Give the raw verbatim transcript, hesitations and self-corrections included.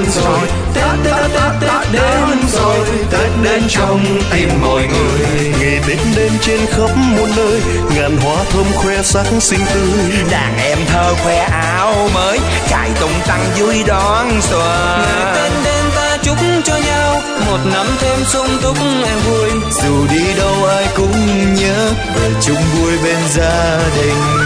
rồi, Tết Tết Tết Tết đến rồi, Tết đến trong tim mọi người. Ngày Tết đến trên khắp muôn nơi, ngàn hoa thơm khoe sắc xinh tươi. Đàn em thơ khoe áo mới, chạy tung tăng vui đón xuân. Ngày Tết đến ta chúc cho nhau một năm thêm sung túc em vui. Dù đi đâu ai cũng nhớ về chung vui bên gia đình.